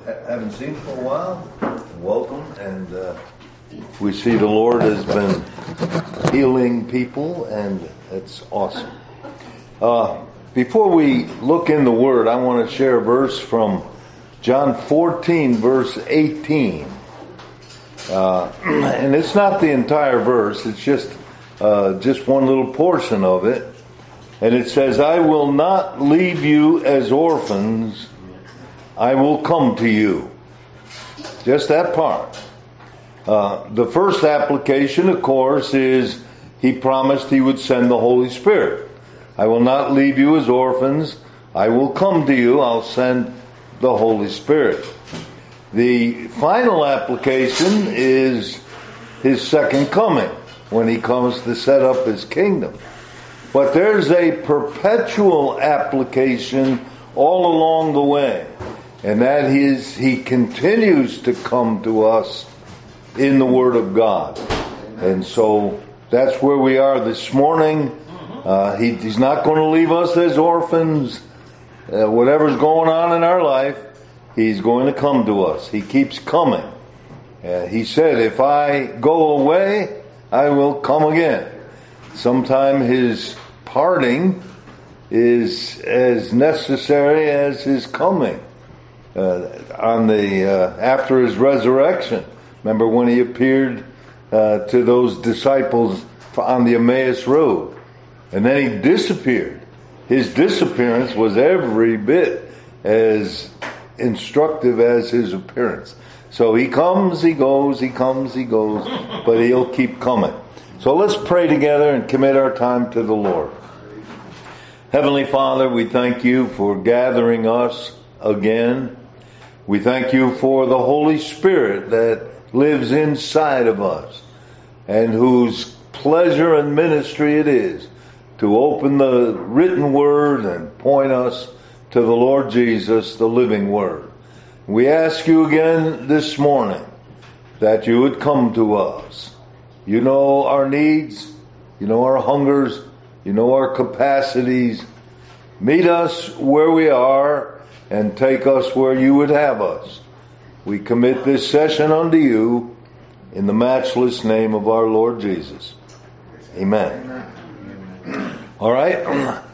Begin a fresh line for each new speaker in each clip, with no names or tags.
haven't seen for a while. Welcome, and we see the Lord has been healing people, and it's awesome. Before we look in the Word, I want to share a verse from John 14, verse 18. And it's not the entire verse, it's just one little portion of it. And it says, "I will not leave you as orphans, I will come to you." Just that part. The first application, of course, is He promised He would send the Holy Spirit. "I will not leave you as orphans, I will come to you, I'll send the Holy Spirit." The final application is His second coming, when He comes to set up His kingdom. But there's a perpetual application all along the way. And that is, He continues to come to us in the Word of God. And so that's where we are this morning. He's not going to leave us as orphans. Whatever's going on in our life, He's going to come to us. He keeps coming. He said, "If I go away, I will come again." Sometime His parting is as necessary as His coming. After His resurrection, remember when He appeared to those disciples on the Emmaus Road, and then He disappeared. His disappearance was every bit as instructive as His appearance. So He comes, He goes, He comes, He goes, but He'll keep coming. So let's pray together and commit our time to the Lord. Heavenly Father, we thank You for gathering us again. We thank You for the Holy Spirit that lives inside of us, and whose pleasure and ministry it is to open the written Word and point us to the Lord Jesus, the living Word. We ask You again this morning that You would come to us. You know our needs, You know our hungers, You know our capacities. Meet us where we are and take us where You would have us. We commit this session unto You in the matchless name of our Lord Jesus. Amen. All right.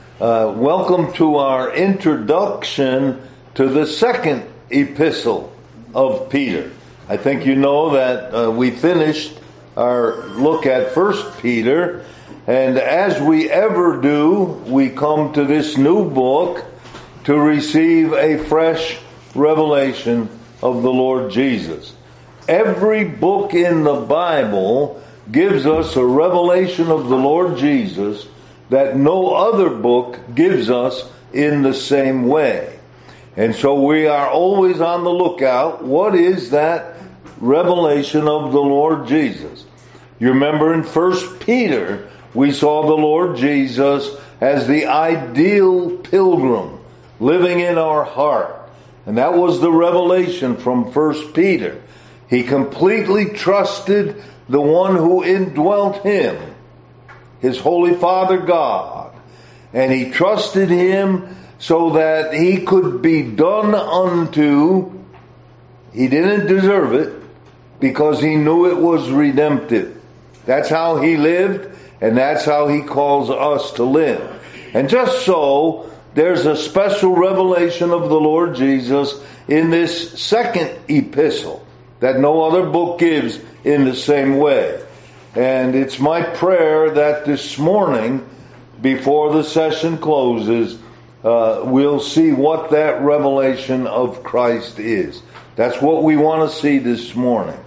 Welcome to our introduction to the second epistle of Peter. I think you know that we finished our look at 1 Peter, and as we ever do, we come to this new book to receive a fresh revelation of the Lord Jesus. Every book in the Bible gives us a revelation of the Lord Jesus that no other book gives us in the same way. And so we are always on the lookout. What is that revelation of the Lord Jesus? You remember in 1 Peter, we saw the Lord Jesus as the ideal pilgrim living in our heart. And that was the revelation from 1 Peter. He completely trusted the one who indwelt him, his Holy Father God. And he trusted Him so that he could be done unto. He didn't deserve it because he knew it was redemptive. That's how he lived, and that's how he calls us to live. And just so, there's a special revelation of the Lord Jesus in this second epistle that no other book gives in the same way. And it's my prayer that this morning, before the session closes, we'll see what that revelation of Christ is. That's what we want to see this morning.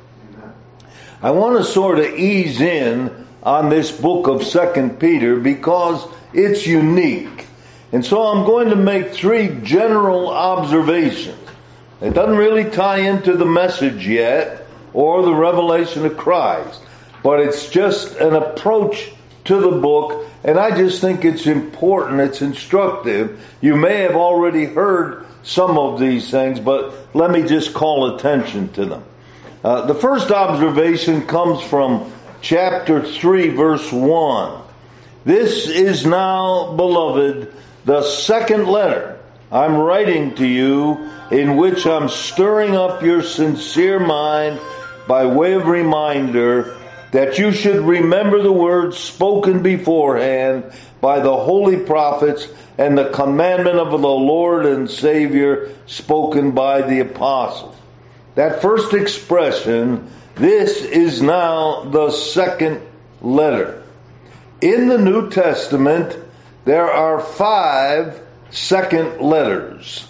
I want to sort of ease in on this book of 2 Peter because it's unique. And so I'm going to make 3 general observations. It doesn't really tie into the message yet or the revelation of Christ, but it's just an approach to the book, and I just think it's important, it's instructive. You may have already heard some of these things, but let me just call attention to them. The first observation comes from chapter 3, verse 1. "This is now, beloved, the second letter I'm writing to you, in which I'm stirring up your sincere mind by way of reminder, that you should remember the words spoken beforehand by the holy prophets and the commandment of the Lord and Savior spoken by the apostles. That first expression, this is now the second letter. In the New Testament, there are 5 second letters.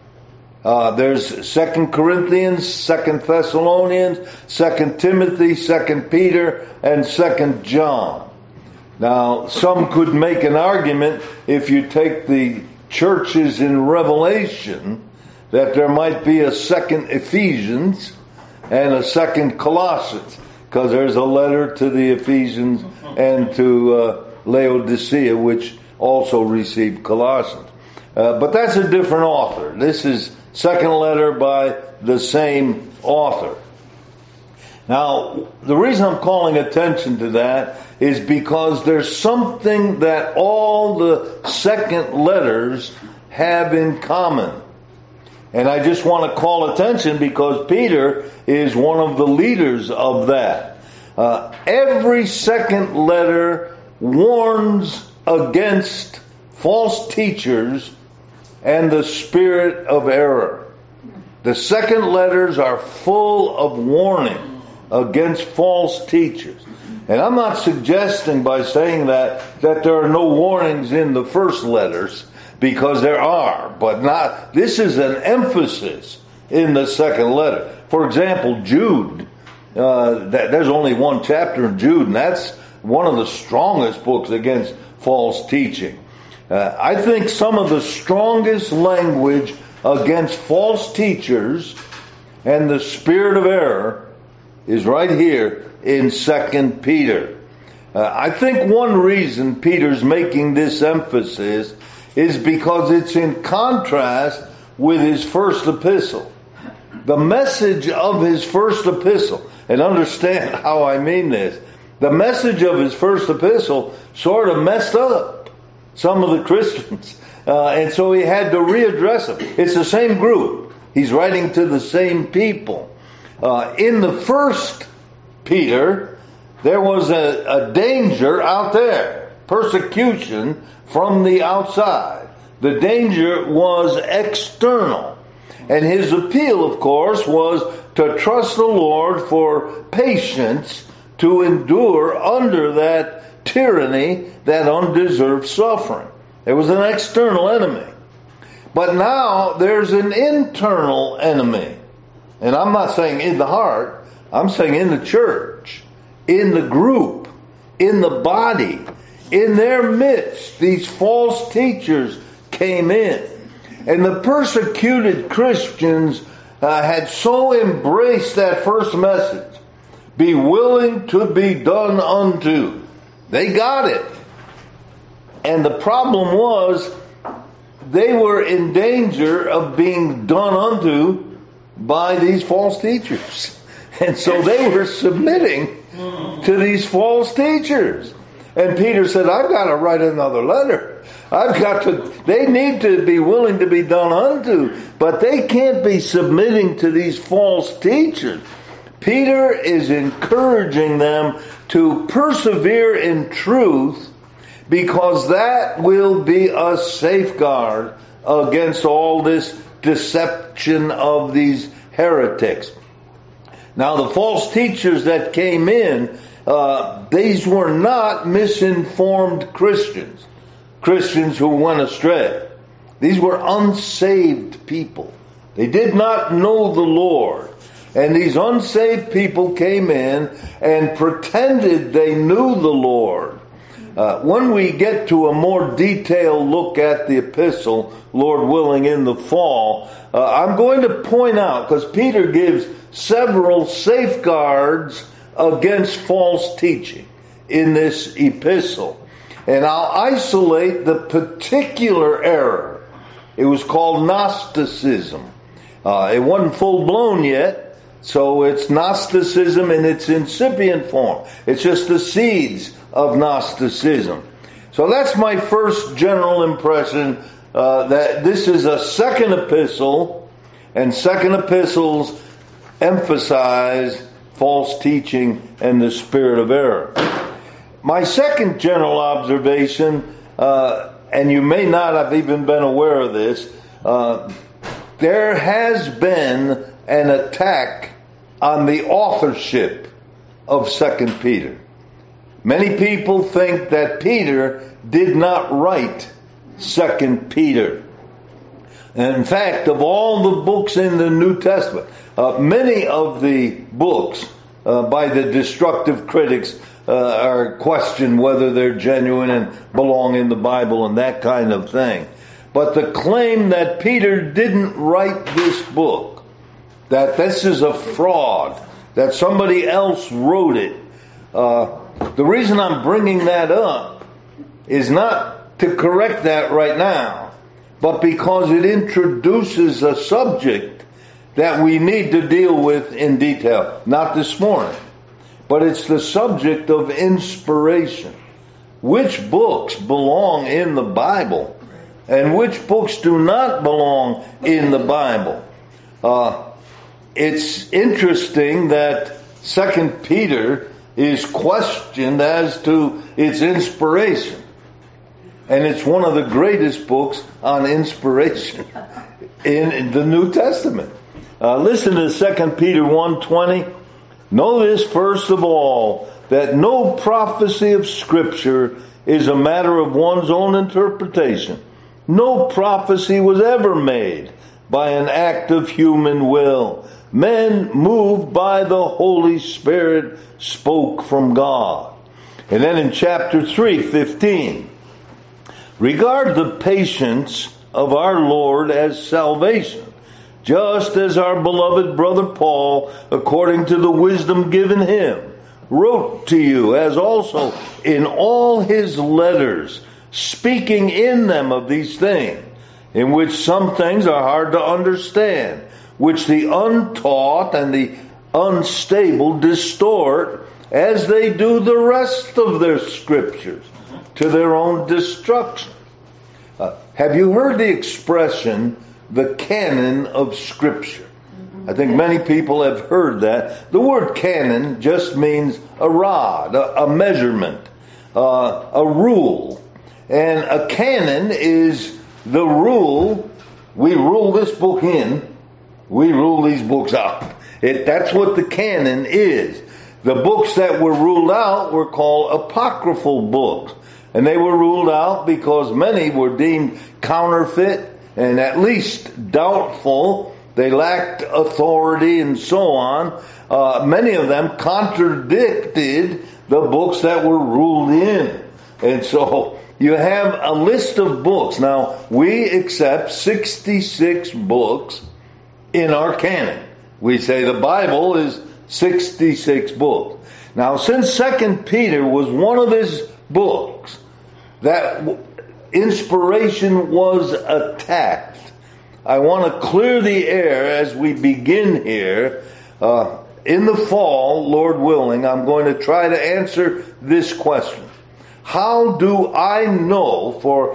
There's 2 Corinthians, 2 Thessalonians, 2 Timothy, 2 Peter, and 2 John. Now, some could make an argument, if you take the churches in Revelation, that there might be a 2 Ephesians and a 2 Colossians, because there's a letter to the Ephesians and to Laodicea, which also received Colossians. But that's a different author. This is second letter by the same author. Now, the reason I'm calling attention to that is because there's something that all the second letters have in common. And I just want to call attention because Peter is one of the leaders of that. Every second letter warns against false teachers and the spirit of error. The second letters are full of warning against false teachers. And I'm not suggesting by saying that there are no warnings in the first letters, because there are, but not. This is an emphasis in the second letter. For example, Jude. There's only one chapter in Jude, and that's one of the strongest books against false teaching. I think some of the strongest language against false teachers and the spirit of error is right here in 2 Peter. I think one reason Peter's making this emphasis is because it's in contrast with his first epistle. The message of his first epistle, and understand how I mean this, the message of his first epistle sort of messed up some of the Christians. And so he had to readdress them. It's the same group. He's writing to the same people. In the first Peter, there was a danger out there. Persecution from the outside. The danger was external. And his appeal, of course, was to trust the Lord for patience to endure under that tyranny, that undeserved suffering. There was an external enemy. But now there's an internal enemy. And I'm not saying in the heart, I'm saying in the church, in the group, in the body, in their midst. These false teachers came in. And the persecuted Christians had so embraced that first message, be willing to be done unto. They got it. And the problem was, they were in danger of being done unto by these false teachers. And so they were submitting to these false teachers. And Peter said, I've got to write another letter. They need to be willing to be done unto, but they can't be submitting to these false teachers. Peter is encouraging them to persevere in truth, because that will be a safeguard against all this deception of these heretics. Now, the false teachers that came in, these were not misinformed Christians who went astray. These were unsaved people. They did not know the Lord. And these unsaved people came in and pretended they knew the Lord. When we get to a more detailed look at the epistle, Lord willing, in the fall, I'm going to point out, because Peter gives several safeguards against false teaching in this epistle. And I'll isolate the particular error. It was called Gnosticism. It wasn't full blown yet, so it's Gnosticism in its incipient form. It's just the seeds of Gnosticism. So that's my first general impression that this is a second epistle, and second epistles emphasize false teaching and the spirit of error. My second general observation, and you may not have even been aware of this, there has been an attack on the authorship of 2 Peter. Many people think that Peter did not write 2 Peter. And in fact, of all the books in the New Testament, many of the books by the destructive critics are questioned whether they're genuine and belong in the Bible and that kind of thing. But the claim that Peter didn't write this book, that this is a fraud, that somebody else wrote it, the reason I'm bringing that up is not to correct that right now, but because it introduces a subject that we need to deal with in detail. Not this morning, but it's the subject of inspiration. Which books belong in the Bible and which books do not belong in the Bible? It's interesting that 2 Peter is questioned as to its inspiration. And it's one of the greatest books on inspiration in the New Testament. Listen to 2 Peter 1:20. Know this first of all, that no prophecy of Scripture is a matter of one's own interpretation. No prophecy was ever made by an act of human will. Men moved by the Holy Spirit spoke from God. And then in chapter 3:15, regard the patience of our Lord as salvation, just as our beloved brother Paul, according to the wisdom given him, wrote to you, as also in all his letters, speaking in them of these things, in which some things are hard to understand, which the untaught and the unstable distort, as they do the rest of their scriptures, to their own destruction. Have you heard the expression, the canon of Scripture? I think many people have heard that. The word canon just means a rod, a measurement, a rule. And a canon is the rule. We rule this book in, we rule these books out. That's what the canon is. The books that were ruled out were called apocryphal books. And they were ruled out because many were deemed counterfeit and at least doubtful. They lacked authority and so on. Many of them contradicted the books that were ruled in. And so you have a list of books. Now, we accept 66 books in our canon. We say the Bible is 66 books. Now, since 2 Peter was one of his books that inspiration was attacked, I want to clear the air as we begin here. In the fall, Lord willing, I'm going to try to answer this question. How do I know for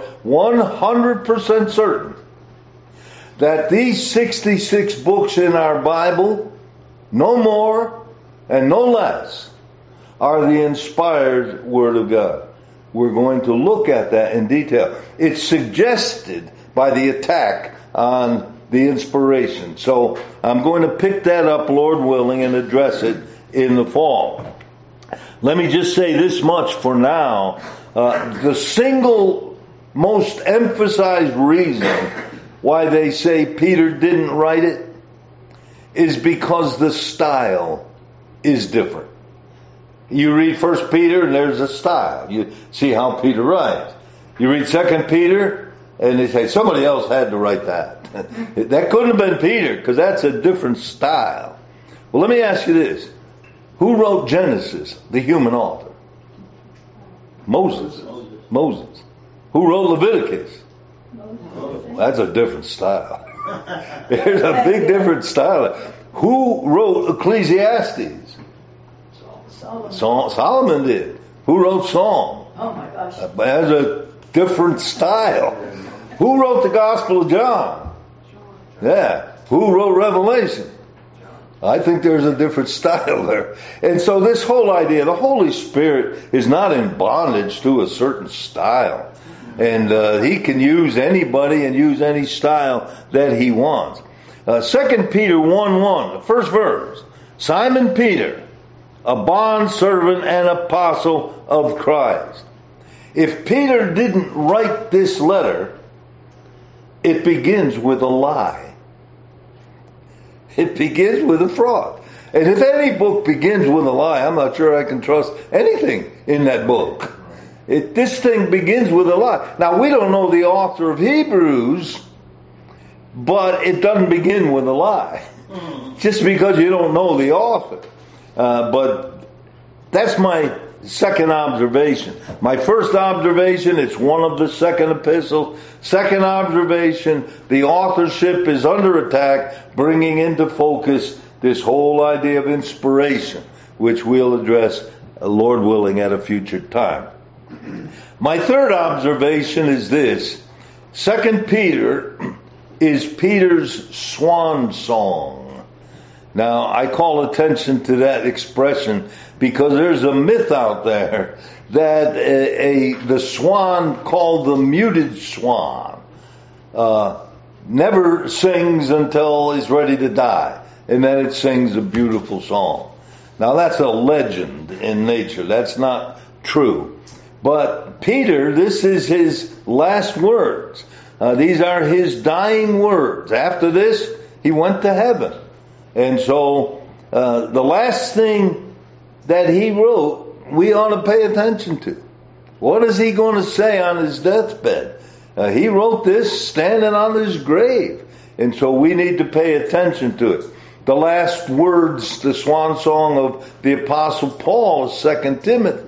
100% certain that these 66 books in our Bible, no more and no less, are the inspired Word of God? We're going to look at that in detail. It's suggested by the attack on the inspiration. So I'm going to pick that up, Lord willing, and address it in the fall. Let me just say this much for now. The single most emphasized reason why they say Peter didn't write it is because the style is different. You read 1 Peter and there's a style. You see how Peter writes. You read 2 Peter and they say somebody else had to write that. That couldn't have been Peter because that's a different style. Well, let me ask you this. Who wrote Genesis, the human author? Moses. Who wrote Leviticus? That's a different style. There's a big different style. Who wrote Ecclesiastes? Solomon did. Who wrote Psalm?
Oh my gosh.
That's a different style. Who wrote the Gospel of John? Yeah. Who wrote Revelation? I think there's a different style there. And so this whole idea, the Holy Spirit is not in bondage to a certain style. And He can use anybody and use any style that He wants. 2 Peter 1:1, the first verse. Simon Peter, a bondservant and apostle of Christ. If Peter didn't write this letter, it begins with a lie. It begins with a fraud. And if any book begins with a lie, I'm not sure I can trust anything in that book. This thing begins with a lie. Now, we don't know the author of Hebrews, but it doesn't begin with a lie. Just because you don't know the author. But that's my second observation. My first observation, it's one of the second epistles. Second observation, the authorship is under attack, bringing into focus this whole idea of inspiration, which we'll address, Lord willing, at a future time. My third observation is this. 2 Peter is Peter's swan song. Now, I call attention to that expression because there's a myth out there that the swan called the muted swan never sings until it's ready to die, and then it sings a beautiful song. Now, that's a legend in nature. That's not true. But Peter, this is his last words. These are his dying words. After this, he went to heaven. And so, the last thing that he wrote, we ought to pay attention to. What is he going to say on his deathbed? He wrote this standing on his grave. And so we need to pay attention to it. The last words, the swan song of the Apostle Paul is 2 Timothy.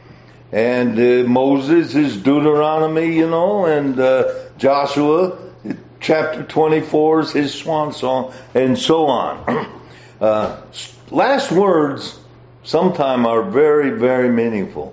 And Moses is Deuteronomy, and Joshua, chapter 24 is his swan song, and so on. Last words sometimes are very, very meaningful.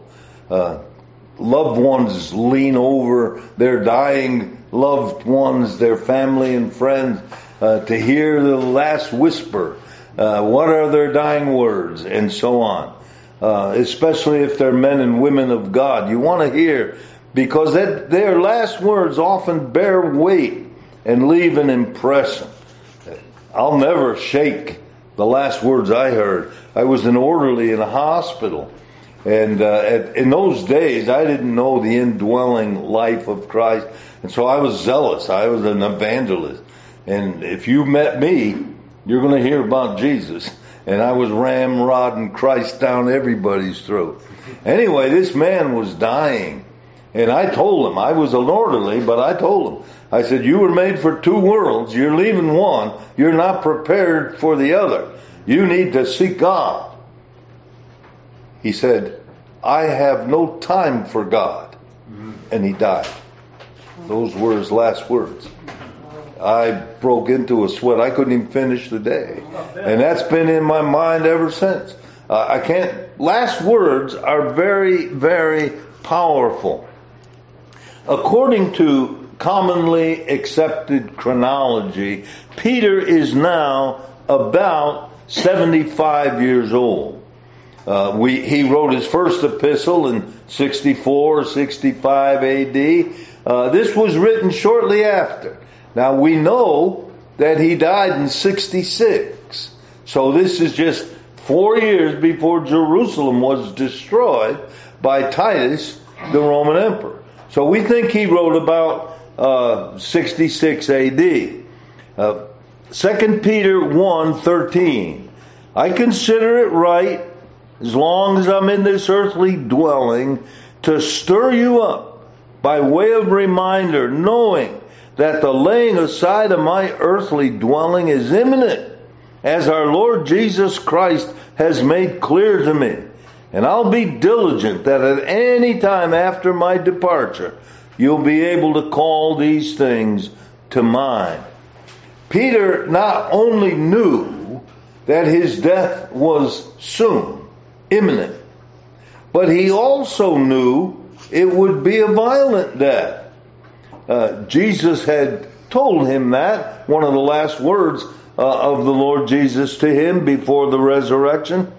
Loved ones lean over their dying loved ones, their family and friends, to hear the last whisper. What are their dying words, and so on. Especially if they're men and women of God. You want to hear, because their last words often bear weight and leave an impression. I'll never shake the last words I heard. I was an orderly in a hospital. And in those days, I didn't know the indwelling life of Christ. And so I was zealous. I was an evangelist. And if you met me, you're going to hear about Jesus. And I was ramrodding Christ down everybody's throat. Anyway, this man was dying. And I told him, I was an orderly, but I told him, I said, you were made for two worlds. You're leaving one. You're not prepared for the other. You need to seek God. He said, I have no time for God. And he died. Those were his last words. I broke into a sweat. I couldn't even finish the day. And that's been in my mind ever since. Last words are very, very powerful. According to commonly accepted chronology, Peter is now about 75 years old. He wrote his first epistle in 64 or 65 AD. This was written shortly after. Now we know that he died in 66. So this is just 4 years before Jerusalem was destroyed by Titus, the Roman emperor. So we think he wrote about 66 AD. 2 Peter 1:13. I consider it right, as long as I'm in this earthly dwelling, to stir you up by way of reminder, knowing that the laying aside of my earthly dwelling is imminent, as our Lord Jesus Christ has made clear to me. And I'll be diligent that at any time after my departure, you'll be able to call these things to mind. Peter not only knew that his death was soon, imminent, but he also knew it would be a violent death. Jesus had told him that, one of the last words of the Lord Jesus to him before the resurrection.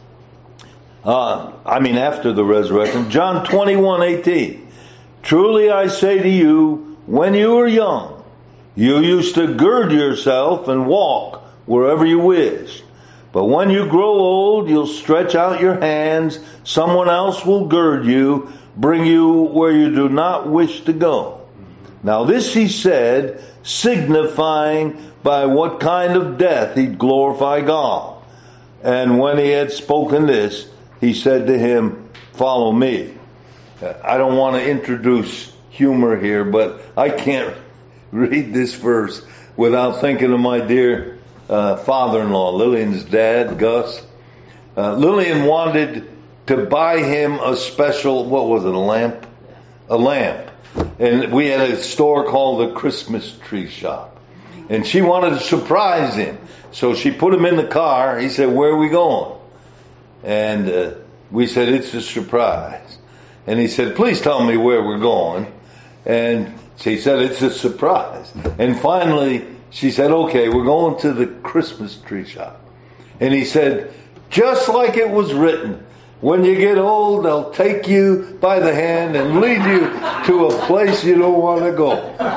After the resurrection. John 21:18. Truly I say to you, when you were young, you used to gird yourself and walk wherever you wished. But when you grow old, you'll stretch out your hands. Someone else will gird you, bring you where you do not wish to go. Now this he said, signifying by what kind of death he'd glorify God. And when he had spoken this, he said to him, follow me. I don't want to introduce humor here, but I can't read this verse without thinking of my dear father-in-law, Lillian's dad, Gus. Lillian wanted to buy him a special, what was it, a lamp? A lamp. And we had a store called the Christmas Tree Shop. And she wanted to surprise him. So she put him in the car. He said, where are we going? And we said, it's a surprise. And he said, please tell me where we're going. And she said, it's a surprise. And finally, she said, okay, we're going to the Christmas Tree Shop. And he said, just like it was written, when you get old, they'll take you by the hand and lead you to a place you don't want to go.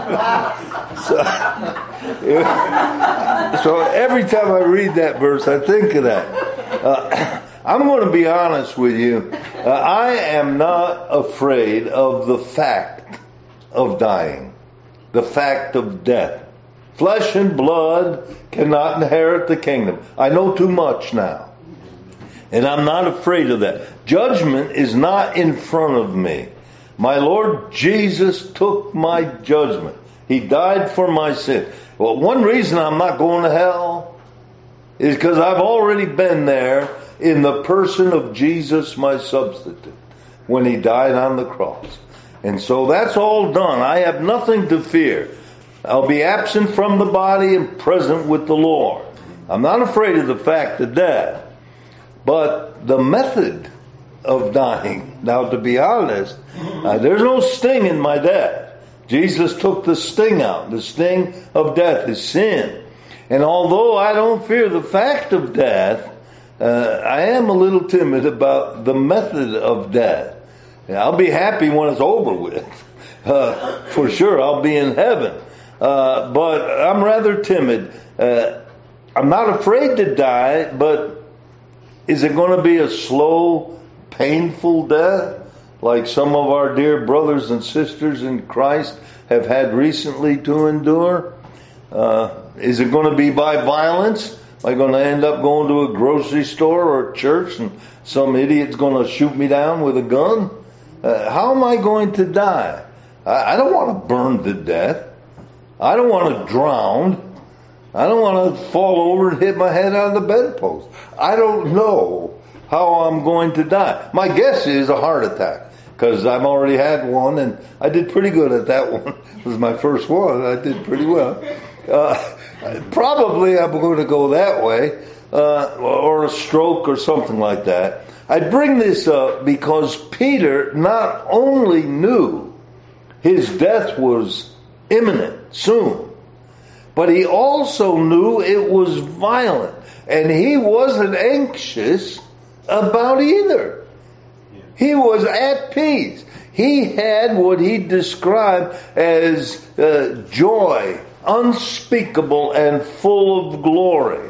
So every time I read that verse, I think of that. I'm going to be honest with you. I am not afraid of the fact of dying, the fact of death. Flesh and blood cannot inherit the kingdom. I know too much now. And I'm not afraid of that. Judgment is not in front of me. My Lord Jesus took my judgment. He died for my sin. Well, one reason I'm not going to hell is because I've already been there in the person of Jesus, my substitute, when he died on the cross. And so that's all done. I have nothing to fear. I'll be absent from the body and present with the Lord. I'm not afraid of the fact of death. But the method of dying, now to be honest, there's no sting in my death. Jesus took the sting out. The sting of death is sin. And although I don't fear the fact of death, I am a little timid about the method of death. I'll be happy when it's over with. For sure, I'll be in heaven. But I'm rather timid. I'm not afraid to die, but is it going to be a slow, painful death like some of our dear brothers and sisters in Christ have had recently to endure? Is it going to be by violence? Am I going to end up going to a grocery store or a church and some idiot's going to shoot me down with a gun? How am I going to die? I don't want to burn to death. I don't want to drown. I don't want to fall over and hit my head on the bedpost. I don't know how I'm going to die. My guess is a heart attack, because I've already had one and I did pretty good at that one. It was my first one. I did pretty well. Probably I'm going to go that way, or a stroke or something like that. I bring this up because Peter not only knew his death was imminent, soon, but he also knew it was violent. And he wasn't anxious about either. He was at peace. He had what he described as joy, unspeakable and full of glory.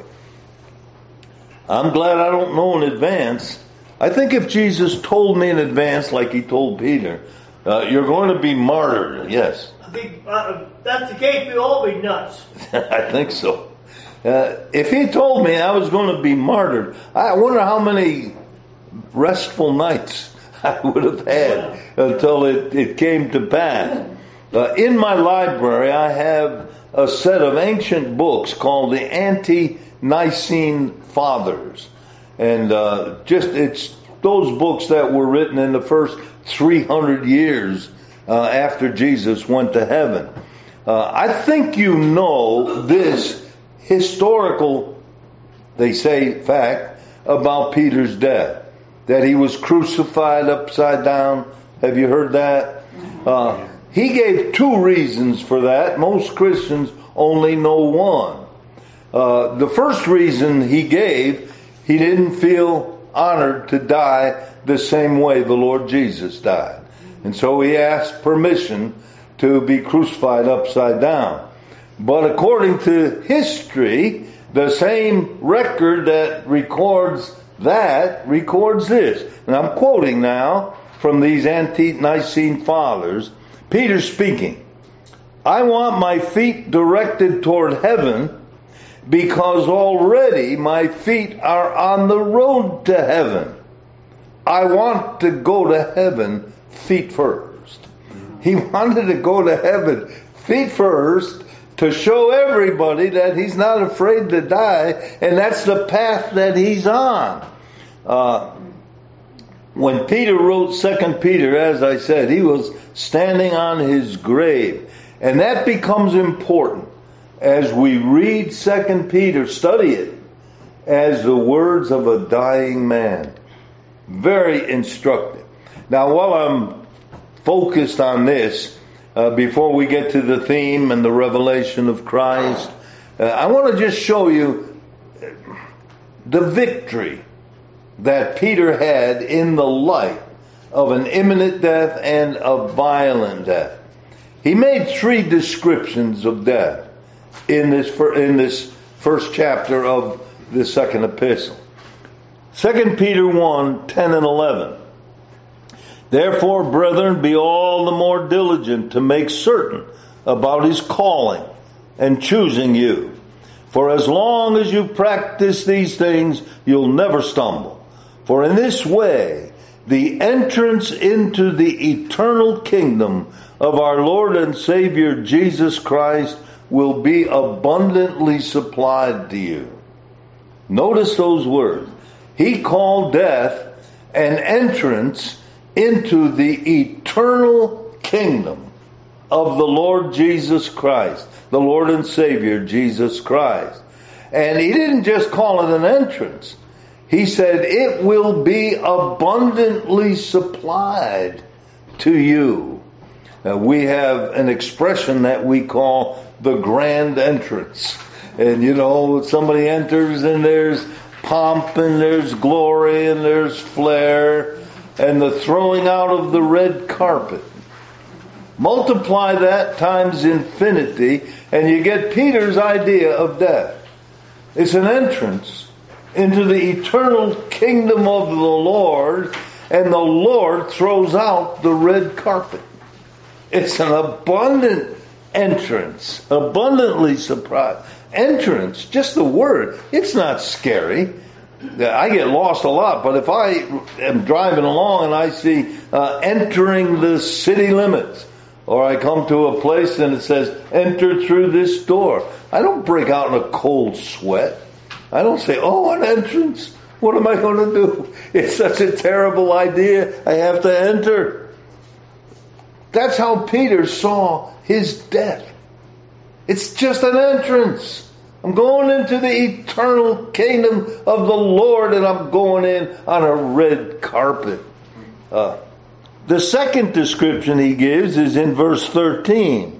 I'm glad I don't know in advance. I think if Jesus told me in advance, like he told Peter, you're going to be martyred, yes.
That's the case, we'll all be nuts.
I think so. If he told me I was going to be martyred, I wonder how many restful nights I would have had until it came to pass. In my library, I have a set of ancient books called the Ante-Nicene Fathers. And it's those books that were written in the first 300 years after Jesus went to heaven. I think you know this historical, they say, fact about Peter's death. That he was crucified upside down. Have you heard that? He gave two reasons for that. Most Christians only know one. The first reason he gave, he didn't feel honored to die the same way the Lord Jesus died. And so he asked permission to be crucified upside down. But according to history, the same record that records this. And I'm quoting now from these ante-Nicene fathers. Peter speaking. I want my feet directed toward heaven because already my feet are on the road to heaven. I want to go to heaven feet first. He wanted to go to heaven feet first to show everybody that he's not afraid to die, and that's the path that he's on. When Peter wrote 2 Peter, as I said, he was standing on his grave. And that becomes important as we read 2 Peter, study it as the words of a dying man. Very instructive. Now, while I'm focused on this, before we get to the theme and the revelation of Christ, I want to just show you the victory that Peter had in the light of an imminent death and a violent death. He made three descriptions of death in this first chapter of the second epistle. 2 Peter 1, 10 and 11. Therefore, brethren, be all the more diligent to make certain about his calling and choosing you. For as long as you practice these things, you'll never stumble. For in this way, the entrance into the eternal kingdom of our Lord and Savior Jesus Christ will be abundantly supplied to you. Notice those words. He called death an entrance into the eternal kingdom of the Lord Jesus Christ, the Lord and Savior Jesus Christ. And he didn't just call it an entrance. He said it will be abundantly supplied to you. We have an expression that we call the grand entrance. And somebody enters and there's pomp and there's glory and there's flair and the throwing out of the red carpet. Multiply that times infinity and you get Peter's idea of death. It's an entrance into the eternal kingdom of the Lord, and the Lord throws out the red carpet. It's an abundant entrance, abundantly surprised. Entrance, just the word, it's not scary. I get lost a lot, but if I am driving along and I see entering the city limits, or I come to a place and it says, enter through this door, I don't break out in a cold sweat. I don't say, an entrance. What am I going to do? It's such a terrible idea. I have to enter. That's how Peter saw his death. It's just an entrance. I'm going into the eternal kingdom of the Lord, and I'm going in on a red carpet. The second description he gives is in verse 13.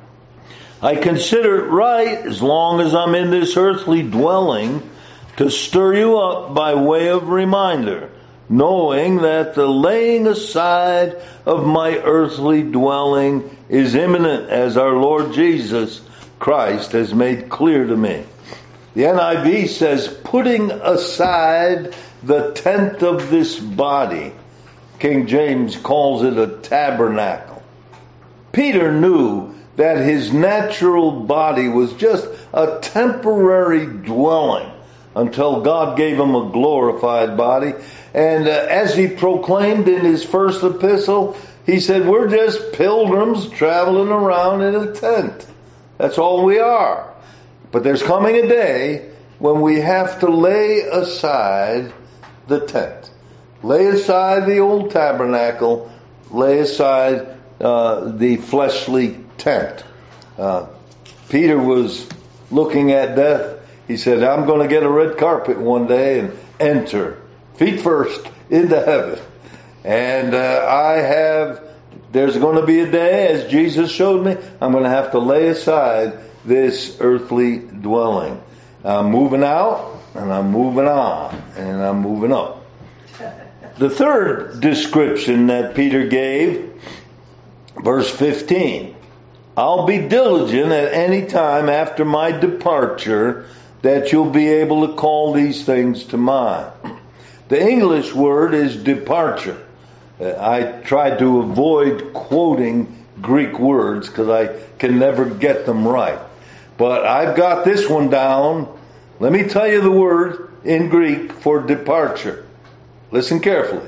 I consider it right, as long as I'm in this earthly dwelling, to stir you up by way of reminder, knowing that the laying aside of my earthly dwelling is imminent, as our Lord Jesus Christ has made clear to me. The NIV says, putting aside the tent of this body. King James calls it a tabernacle. Peter knew that his natural body was just a temporary dwelling until God gave him a glorified body. And as he proclaimed in his first epistle, he said, we're just pilgrims traveling around in a tent. That's all we are. But there's coming a day when we have to lay aside the tent. Lay aside the old tabernacle. Lay aside the fleshly tent. Peter was looking at death. He said, I'm going to get a red carpet one day and enter, feet first, into heaven. And I have there's going to be a day, as Jesus showed me, I'm going to have to lay aside this earthly dwelling. I'm moving out, and I'm moving on, and I'm moving up. The third description that Peter gave, verse 15, I'll be diligent at any time after my departure that you'll be able to call these things to mind. The English word is departure. I try to avoid quoting Greek words because I can never get them right. But I've got this one down. Let me tell you the word in Greek for departure. Listen carefully.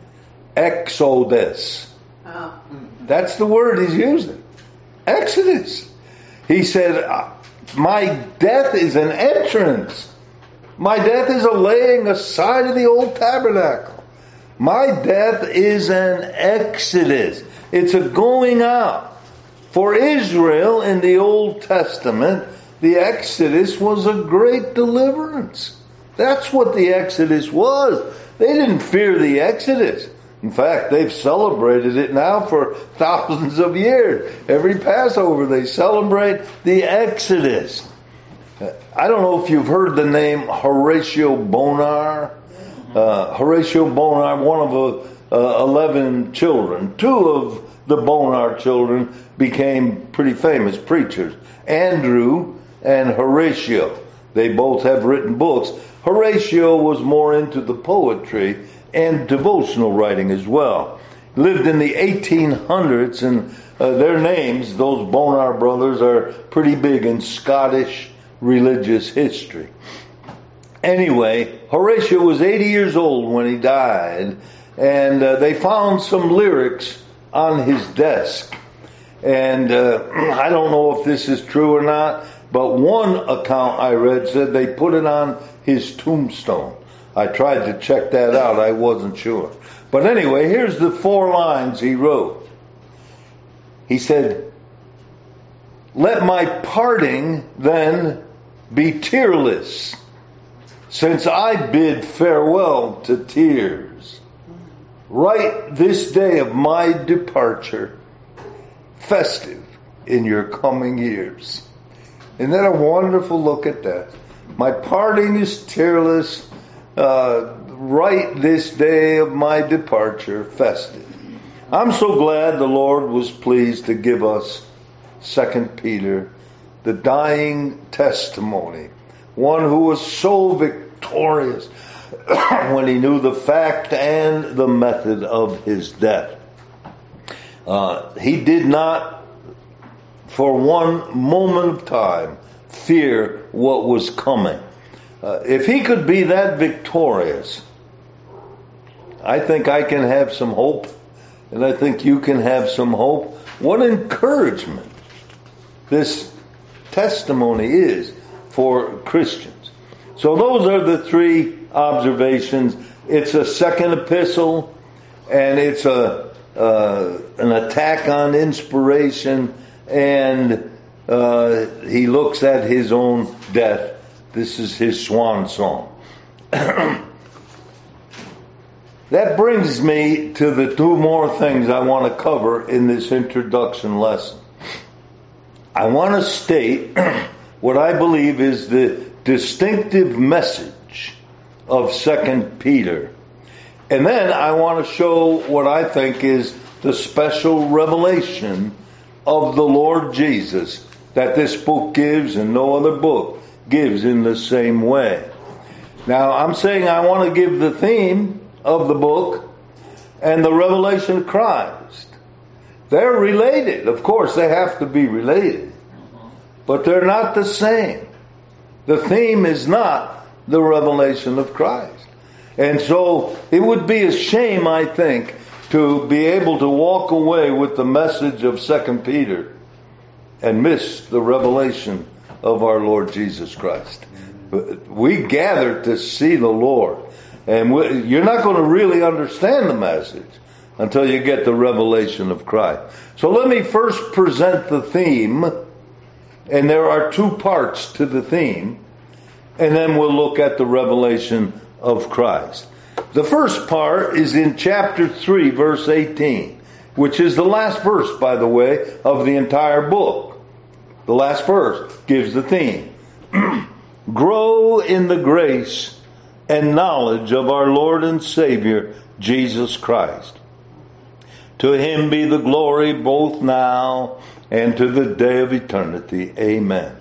Exodus. That's the word he's using. Exodus. He said, my death is an entrance. My death is a laying aside of the old tabernacle. My death is an exodus. It's a going out. For Israel in the Old Testament, the Exodus was a great deliverance. That's what the Exodus was. They didn't fear the Exodus. In fact, they've celebrated it now for thousands of years. Every Passover they celebrate the Exodus. I don't know if you've heard the name Horatio Bonar. Horatio Bonar, one of 11 children. 2 of the Bonar children became pretty famous preachers. Andrew and Horatio. They both have written books. Horatio was more into the poetry and devotional writing as well. Lived in the 1800s, and their names, those Bonar brothers, are pretty big in Scottish religious history. Anyway, Horatio was 80 years old when he died, and they found some lyrics on his desk. And I don't know if this is true or not, but one account I read said they put it on his tombstone. I tried to check that out. I wasn't sure. But anyway, here's the 4 lines he wrote. He said, let my parting then be tearless, since I bid farewell to tears. Write this day of my departure festive in your coming years. Isn't that a wonderful look at that? My parting is tearless. Write this day of my departure festive. I'm so glad the Lord was pleased to give us 2 Peter, the dying testimony. One who was so victorious when he knew the fact and the method of his death. He did not, for one moment of time, fear what was coming. If he could be that victorious, I think I can have some hope, and I think you can have some hope. What encouragement this testimony is for Christians. So those are the 3 observations. It's a second epistle, and it's an attack on inspiration, and he looks at his own death. This is his swan song. That brings me to the 2 more things I want to cover in this introduction lesson. I want to state what I believe is the distinctive message of 2 Peter. And then I want to show what I think is the special revelation of the Lord Jesus that this book gives and no other book gives in the same way. Now, I'm saying I want to give the theme of the book and the revelation of Christ. They're related. Of course, they have to be related. But they're not the same. The theme is not the revelation of Christ. And so it would be a shame, I think, to be able to walk away with the message of 2 Peter and miss the revelation of our Lord Jesus Christ. We gather to see the Lord. And you're not going to really understand the message until you get the revelation of Christ. So let me first present the theme. And there are 2 parts to the theme. And then we'll look at the revelation of Christ. The first part is in chapter 3, verse 18. which is the last verse, by the way, of the entire book. The last verse gives the theme. Grow in the grace and knowledge of our Lord and Savior, Jesus Christ. To Him be the glory both now and to the day of eternity. Amen.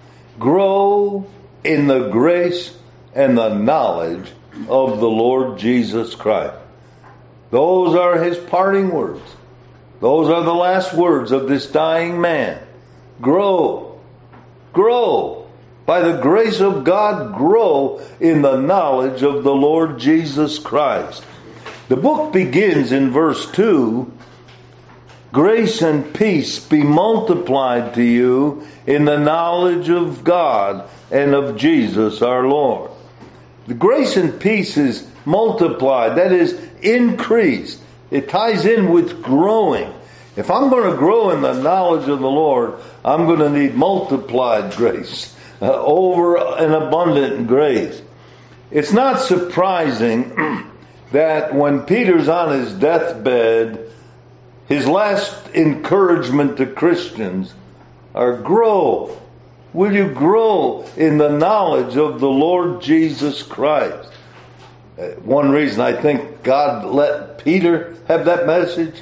Grow in the grace and the knowledge of the Lord Jesus Christ. Those are His parting words. Those are the last words of this dying man. Grow. Grow. By the grace of God, grow in the knowledge of the Lord Jesus Christ. The book begins in verse 2. Grace and peace be multiplied to you in the knowledge of God and of Jesus our Lord. The grace and peace is multiplied, that is, increased. It ties in with growing. If I'm going to grow in the knowledge of the Lord, I'm going to need multiplied grace, over an abundant grace. It's not surprising that when Peter's on his deathbed, his last encouragement to Christians are grow. Will you grow in the knowledge of the Lord Jesus Christ? One reason I think God let Peter have that message,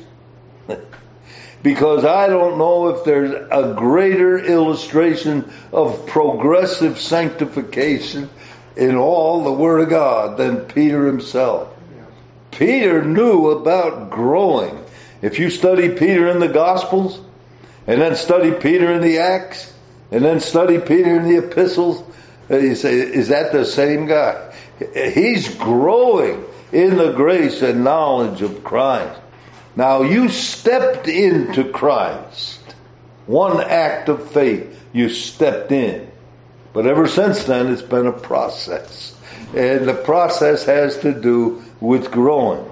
because I don't know if there's a greater illustration of progressive sanctification in all the Word of God than Peter himself. Peter knew about growing. If you study Peter in the Gospels, and then study Peter in the Acts, and then study Peter in the Epistles, you say, is that the same guy? He's growing in the grace and knowledge of Christ. Now, you stepped into Christ. One act of faith, you stepped in. But ever since then, it's been a process. And the process has to do with growing.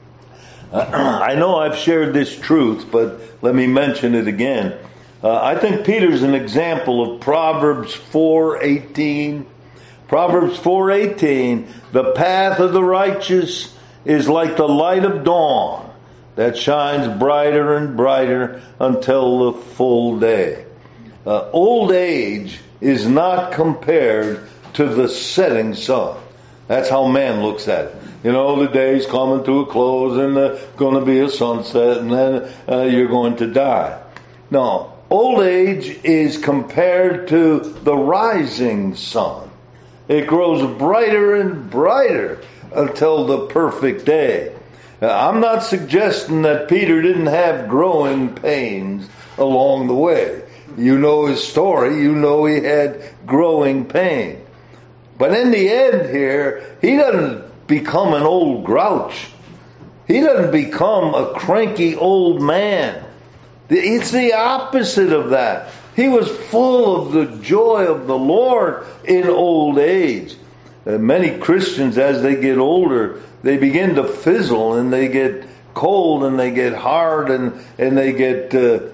I know I've shared this truth, but let me mention it again. I think Peter's an example of Proverbs 4:18. Proverbs 4:18, the path of the righteous is like the light of dawn that shines brighter and brighter until the full day. Old age is not compared to the setting sun. That's how man looks at it. You know, the day's coming to a close and going to be a sunset and then you're going to die. No, old age is compared to the rising sun. It grows brighter and brighter until the perfect day. I'm not suggesting that Peter didn't have growing pains along the way. You know his story. You know he had growing pain. But in the end here, he doesn't become an old grouch. He doesn't become a cranky old man. It's the opposite of that. He was full of the joy of the Lord in old age. Many Christians, as they get older, they begin to fizzle and they get cold and they get hard and they get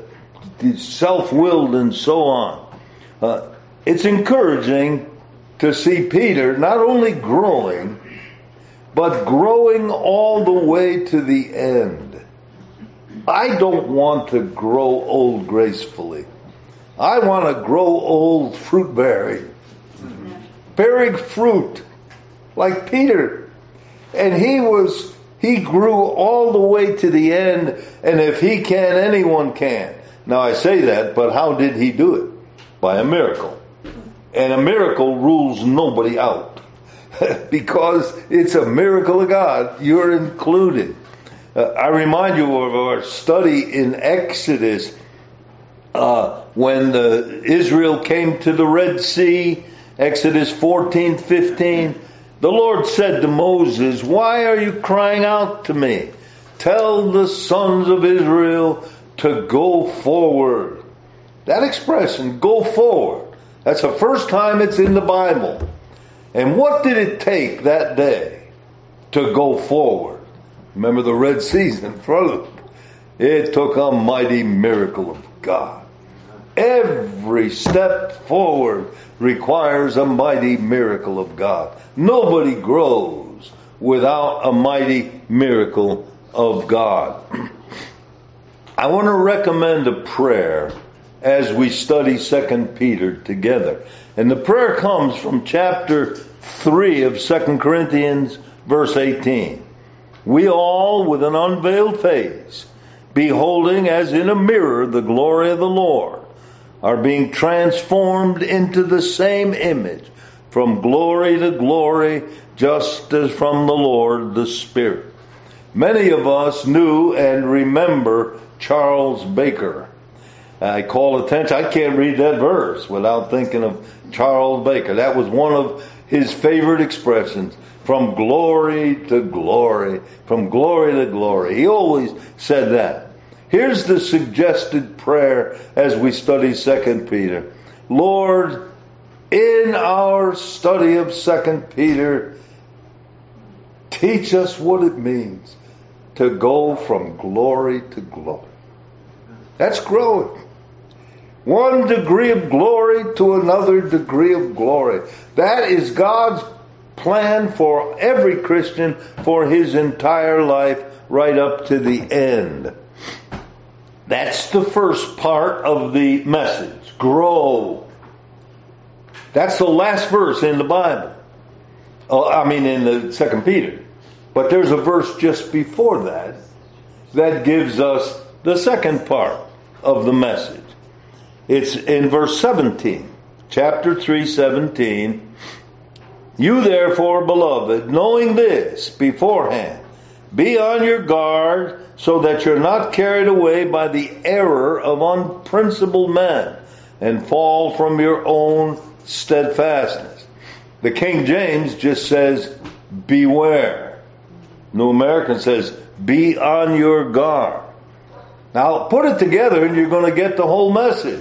self-willed and so on. It's encouraging to see Peter not only growing, but growing all the way to the end. I don't want to grow old gracefully. I want to grow old fruit bearing. Bearing fruit like Peter. And he grew all the way to the end, and if he can, anyone can. Now I say that, but how did he do it? By a miracle. And a miracle rules nobody out. Because it's a miracle of God, you're included. I remind you of our study in Exodus, when Israel came to the Red Sea, Exodus 14:15. The Lord said to Moses, "Why are you crying out to me? Tell the sons of Israel to go forward." That expression, go forward, that's the first time it's in the Bible. And what did it take that day to go forward? Remember, the Red Sea's in front of them. It took a mighty miracle of God. Every step forward requires a mighty miracle of God. Nobody grows without a mighty miracle of God. I want to recommend a prayer as we study 2 Peter together. And the prayer comes from chapter 3 of 2 Corinthians, verse 18. We all, with an unveiled face, beholding as in a mirror the glory of the Lord, are being transformed into the same image, from glory to glory, just as from the Lord the Spirit. Many of us knew and remember Charles Baker. I call attention, I can't read that verse without thinking of Charles Baker. That was one of his favorite expressions. From glory to glory. From glory to glory. He always said that. Here's the suggested prayer as we study 2 Peter. Lord, in our study of 2 Peter, teach us what it means to go from glory to glory. That's growing. One degree of glory to another degree of glory. That is God's plan for every Christian for his entire life, right up to the end. That's the first part of the message. Grow. That's the last verse in the Bible. In the 2 Peter. But there's a verse just before that gives us the second part of the message. It's in verse 17, chapter 3:17. You therefore, beloved, knowing this beforehand, be on your guard so that you're not carried away by the error of unprincipled men and fall from your own steadfastness. The King James just says, beware. New American says, be on your guard. Now, put it together and you're going to get the whole message.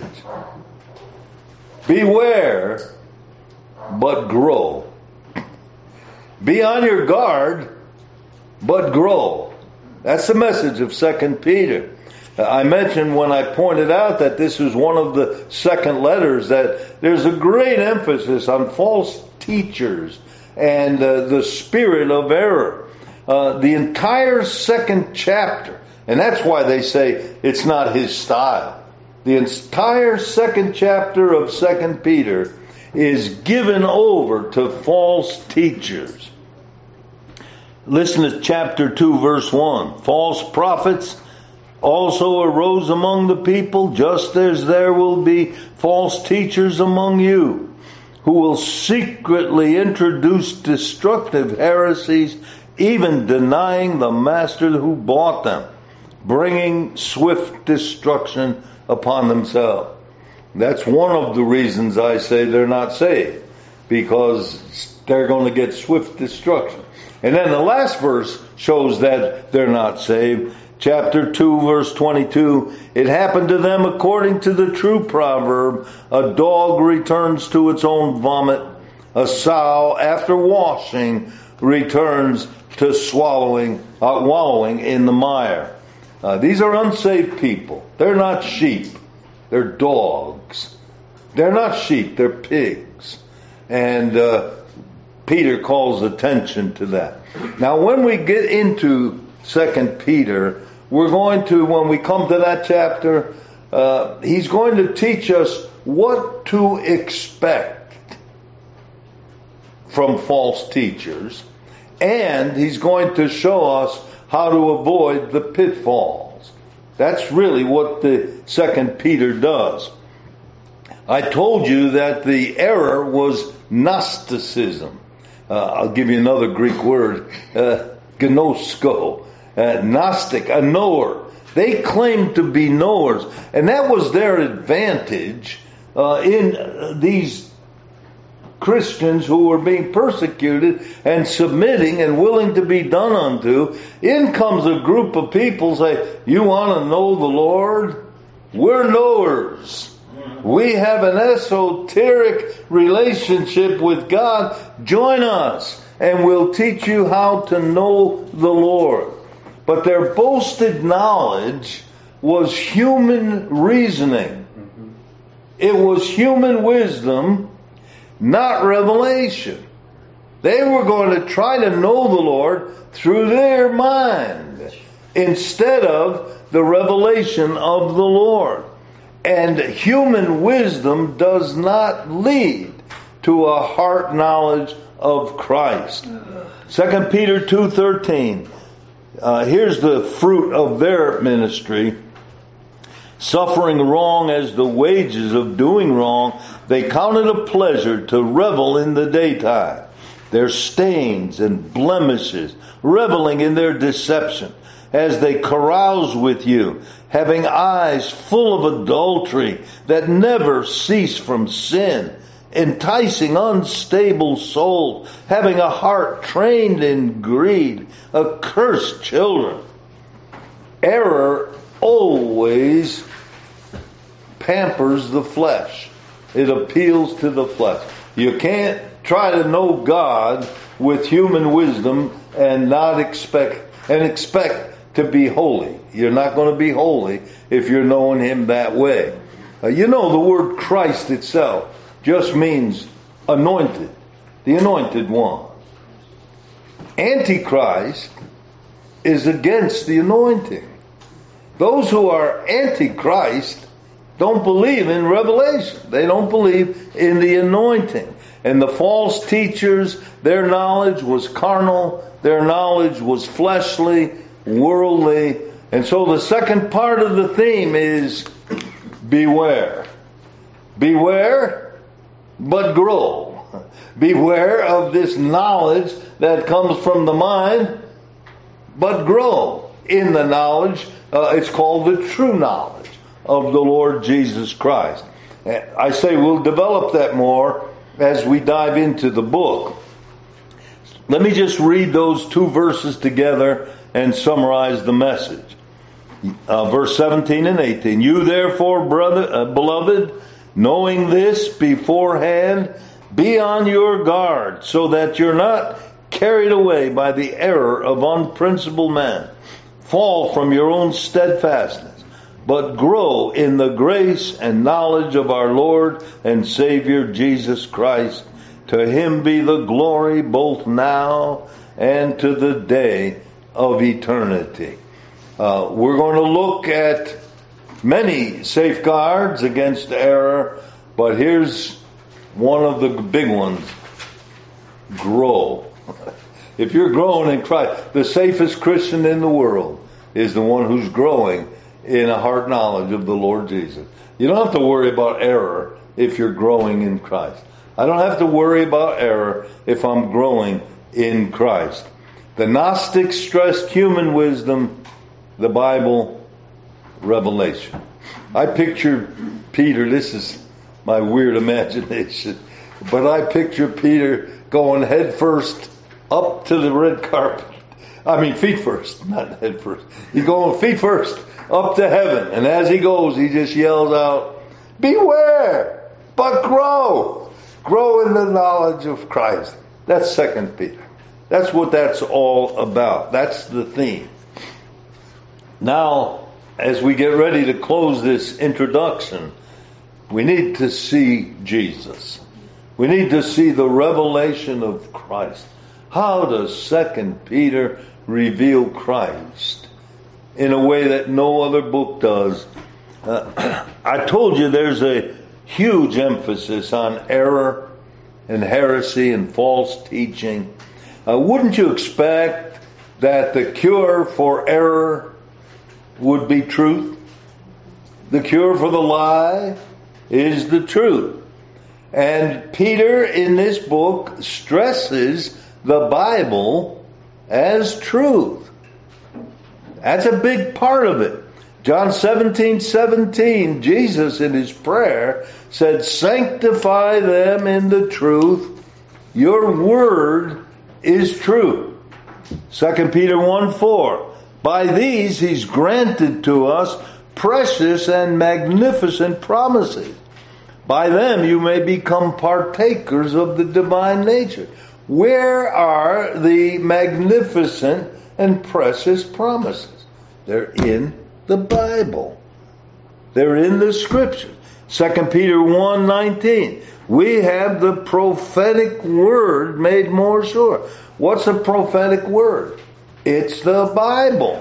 Beware, but grow. Be on your guard, but grow. That's the message of 2 Peter. I mentioned when I pointed out that this is one of the second letters that there's a great emphasis on false teachers and the spirit of error. The entire second chapter, and that's why they say it's not his style. The entire second chapter of 2 Peter is given over to false teachers. Listen to chapter 2, verse 1. False prophets also arose among the people, just as there will be false teachers among you, who will secretly introduce destructive heresies, even denying the master who bought them, bringing swift destruction upon themselves. That's one of the reasons I say they're not saved, because they're going to get swift destruction. And then the last verse shows that they're not saved. Chapter 2, verse 22, it happened to them according to the true proverb, a dog returns to its own vomit, a sow after washing returns to wallowing in the mire. These are unsaved people. They're not sheep. They're dogs. They're not sheep. They're pigs. And Peter calls attention to that. Now, when we get into 2 Peter, we're going to, when we come to that chapter, he's going to teach us what to expect from false teachers. And he's going to show us how to avoid the pitfalls. That's really what the 2 Peter does. I told you that the error was Gnosticism. I'll give you another Greek word, gnosko, Gnostic, a knower. They claimed to be knowers, and that was their advantage in these Christians who were being persecuted and submitting and willing to be done unto. In comes a group of people say, you want to know the Lord? We're knowers. We have an esoteric relationship with God. Join us and we'll teach you how to know the Lord. But their boasted knowledge was human reasoning. It was human wisdom, not revelation. They were going to try to know the Lord through their mind. instead of the revelation of the Lord. And human wisdom does not lead to a heart knowledge of Christ. 2 Peter 2:13. Here's the fruit of their ministry. Suffering wrong as the wages of doing wrong, they count it a pleasure to revel in the daytime. Their stains and blemishes, reveling in their deception, as they carouse with you, having eyes full of adultery that never cease from sin, enticing unstable souls, having a heart trained in greed, accursed children. Error always pampers the flesh. It appeals to the flesh. You can't try to know God with human wisdom and expect to be holy. You're not going to be holy if you're knowing Him that way. The word Christ itself just means anointed, the anointed one. Antichrist is against the anointing. Those who are antichrist don't believe in revelation. They don't believe in the anointing. And the false teachers, their knowledge was carnal, their knowledge was fleshly, worldly. And so the second part of the theme is beware. Beware, but grow. Beware of this knowledge that comes from the mind, but grow in the knowledge. It's called the true knowledge of the Lord Jesus Christ. I say we'll develop that more as we dive into the book. Let me just read those two verses together and summarize the message. Verse 17 and 18. You therefore, beloved, knowing this beforehand, be on your guard, so that you're not carried away by the error of unprincipled men. Fall from your own steadfastness, but grow in the grace and knowledge of our Lord and Savior Jesus Christ. To Him be the glory both now and to the day of eternity. We're going to look at many safeguards against error, but here's one of the big ones. Grow. If you're growing in Christ, the safest Christian in the world is the one who's growing in a heart knowledge of the Lord Jesus. You don't have to worry about error if you're growing in Christ. I don't have to worry about error if I'm growing in Christ. The Gnostics stressed human wisdom, the Bible, revelation. I picture Peter, this is my weird imagination, but I picture Peter going head first up to the red carpet. I mean feet first, not head first. He's going feet first up to heaven. And as he goes, he just yells out, beware, but grow. Grow in the knowledge of Christ. That's 2 Peter. That's what that's all about. That's the theme. Now, as we get ready to close this introduction, we need to see Jesus. We need to see the revelation of Christ. How does 2 Peter reveal Christ in a way that no other book does? I told you there's a huge emphasis on error and heresy and false teaching. Wouldn't you expect that the cure for error would be truth? The cure for the lie is the truth. And Peter in this book stresses the Bible as truth. That's a big part of it. John 17:17, Jesus in His prayer said, sanctify them in the truth. Your word is true. 2 Peter 1:4, by these He's granted to us precious and magnificent promises. By them you may become partakers of the divine nature. Where are the magnificent and precious promises? They're in the Bible. They're in the Scripture. 2 Peter 1:19. We have the prophetic word made more sure. What's a prophetic word? It's the Bible.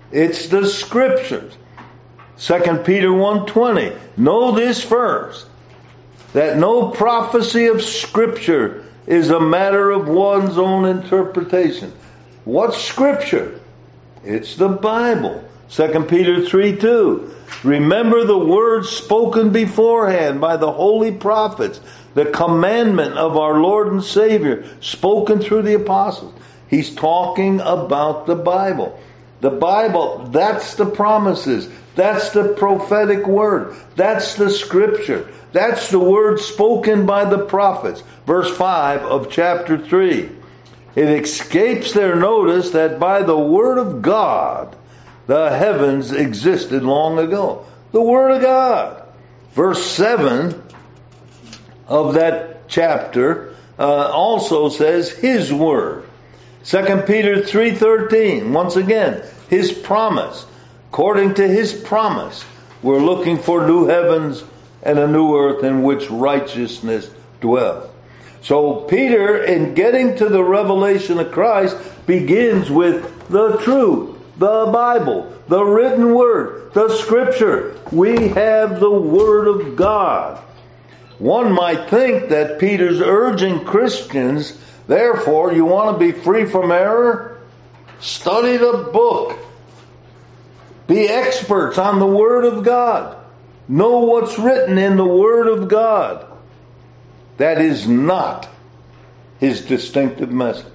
It's the Scriptures. 2 Peter 1:20. Know this first, that no prophecy of Scripture is a matter of one's own interpretation. What's Scripture? It's the Bible. 2 Peter 3:2. Remember the words spoken beforehand by the holy prophets, the commandment of our Lord and Savior, spoken through the apostles. He's talking about the Bible. The Bible, that's the promises. That's the prophetic word. That's the Scripture. That's the word spoken by the prophets. Verse 5 of chapter 3. It escapes their notice that by the word of God, the heavens existed long ago. The Word of God. Verse 7 of that chapter also says His Word. 2 Peter 3:13, once again, His promise. According to His promise, we're looking for new heavens and a new earth in which righteousness dwells. So Peter, in getting to the revelation of Christ, begins with the truth. The Bible, the written word, the Scripture. We have the Word of God. One might think that Peter's urging Christians, therefore, you want to be free from error? Study the book. Be experts on the Word of God. Know what's written in the Word of God. That is not his distinctive message.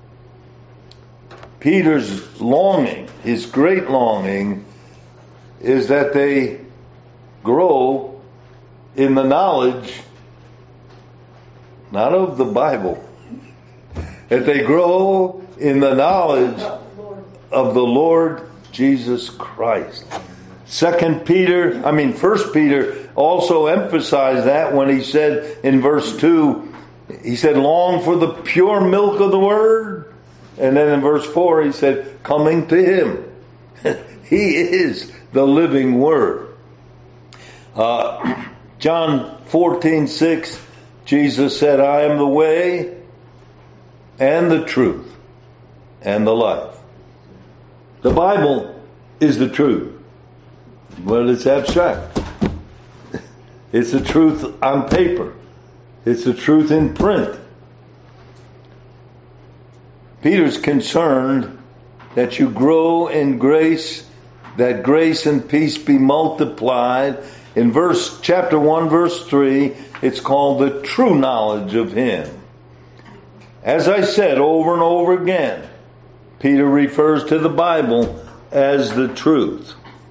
Peter's longing, his great longing, is that they grow in the knowledge, not of the Bible, that they grow in the knowledge of the Lord Jesus Christ. 1 Peter also emphasized that when he said in verse 2, he said, long for the pure milk of the Word. And then in verse 4 he said, coming to Him. He is the living Word. John 14:6, Jesus said, I am the way and the truth and the life. The Bible is the truth. Well, it's abstract. It's the truth on paper. It's the truth in print. Peter's concerned that you grow in grace, that grace and peace be multiplied. In chapter 1, verse 3, it's called the true knowledge of Him. As I said over and over again, Peter refers to the Bible as the truth.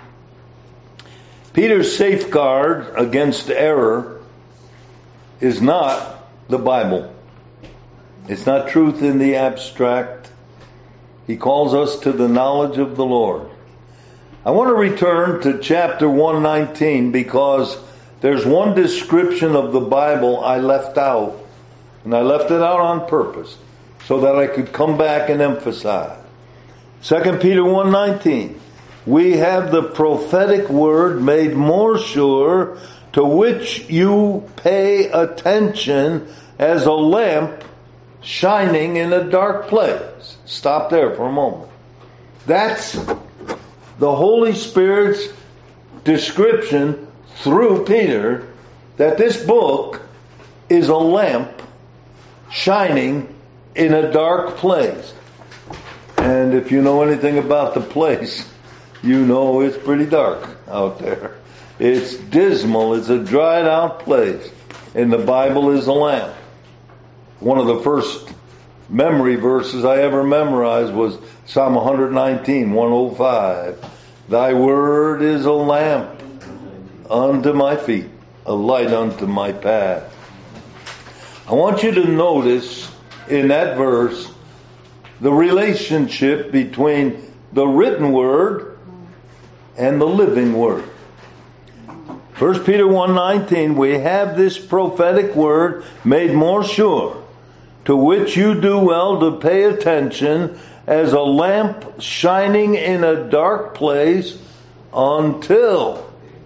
Peter's safeguard against error is not the Bible. It's not truth in the abstract. He calls us to the knowledge of the Lord. I want to return to chapter 119 because there's one description of the Bible I left out. And I left it out on purpose so that I could come back and emphasize. 2 Peter 1:19. We have the prophetic word made more sure, to which you pay attention as a lamp shining in a dark place. Stop there for a moment. That's the Holy Spirit's description through Peter that this book is a lamp shining in a dark place. And if you know anything about the place, you know it's pretty dark out there. It's dismal. It's a dried out place. And the Bible is a lamp. One of the first memory verses I ever memorized was Psalm 119, 105. Thy word is a lamp unto my feet, a light unto my path. I want you to notice in that verse the relationship between the written word and the living word. 1 Peter 1:19, we have this prophetic word made more sure, to which you do well to pay attention as a lamp shining in a dark place until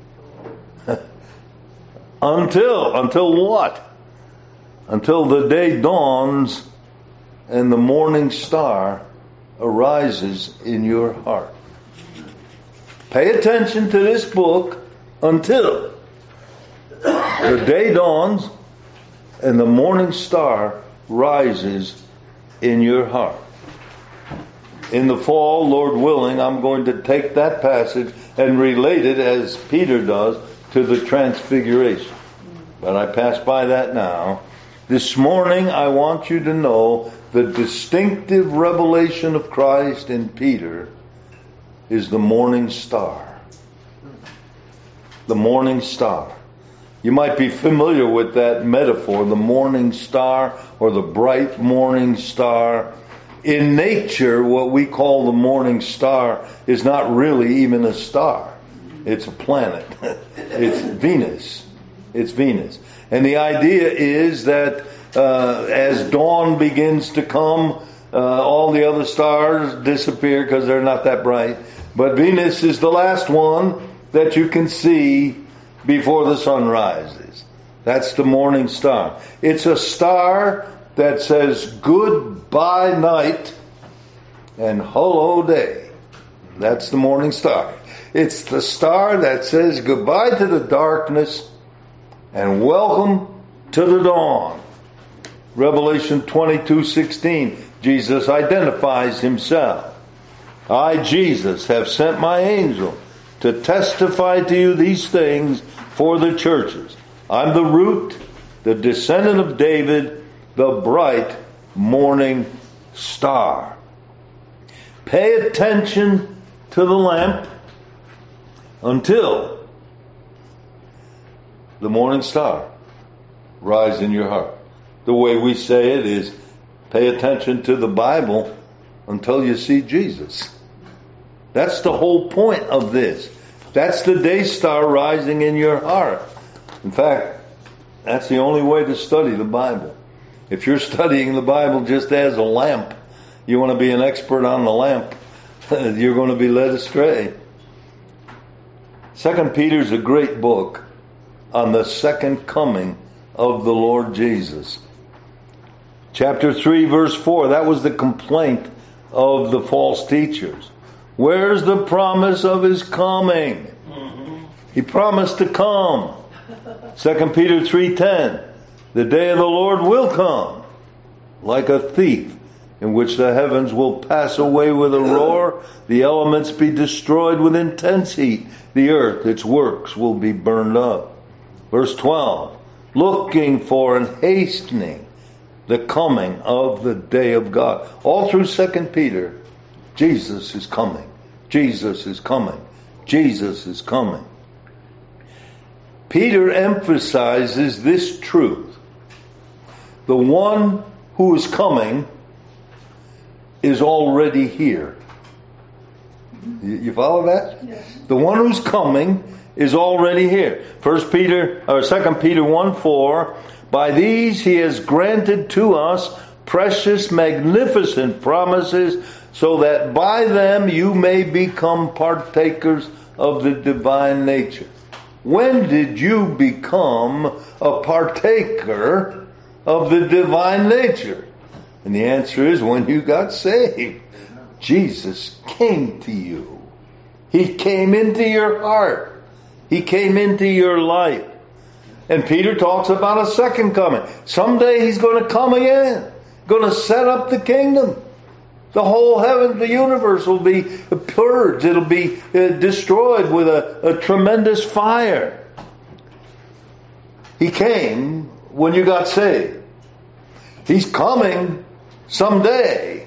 what? Until the day dawns and the morning star arises in your heart. Pay attention to this book until the day dawns and the morning star rises in your heart. In the fall, Lord willing, I'm going to take that passage and relate it, as Peter does, to the transfiguration. But I pass by that now. This morning, I want you to know the distinctive revelation of Christ in Peter is the morning star. The morning star. You might be familiar with that metaphor, the morning star or the bright morning star. In nature, what we call the morning star is not really even a star. It's a planet. It's Venus. It's Venus. And the idea is that as dawn begins to come, all the other stars disappear because they're not that bright. But Venus is the last one that you can see before the sun rises. That's the morning star. It's a star that says goodbye night and hello day. That's the morning star. It's the star that says goodbye to the darkness and welcome to the dawn. Revelation 22:16, Jesus identifies himself. I, Jesus, have sent my angel to testify to you these things for the churches. I'm the root, the descendant of David, the bright morning star. Pay attention to the lamp until the morning star rise in your heart. The way we say it is, pay attention to the Bible until you see Jesus. That's the whole point of this. That's the day star rising in your heart. In fact, that's the only way to study the Bible. If you're studying the Bible just as a lamp, you want to be an expert on the lamp, you're going to be led astray. 2 Peter is a great book on the second coming of the Lord Jesus. Chapter 3, verse 4, that was the complaint of the false teachers. Where's the promise of his coming? He promised to come. 2 Peter 3:10, the day of the Lord will come like a thief, in which the heavens will pass away with a roar, the elements be destroyed with intense heat, the earth, its works, will be burned up. Verse 12, looking for and hastening the coming of the day of God. All through 2 Peter, Jesus is coming. Jesus is coming. Jesus is coming. Peter emphasizes this truth. The one who is coming is already here. You follow that? Yes. The one who's coming is already here. 2 Peter 1:4, by these he has granted to us precious, magnificent promises, so that by them you may become partakers of the divine nature. When did you become a partaker of the divine nature? And the answer is when you got saved. Jesus came to you. He came into your heart. He came into your life. And Peter talks about a second coming. Someday he's going to come again. Going to set up the kingdom. The whole heaven, the universe will be purged. It'll be destroyed with a tremendous fire. He came when you got saved. He's coming someday.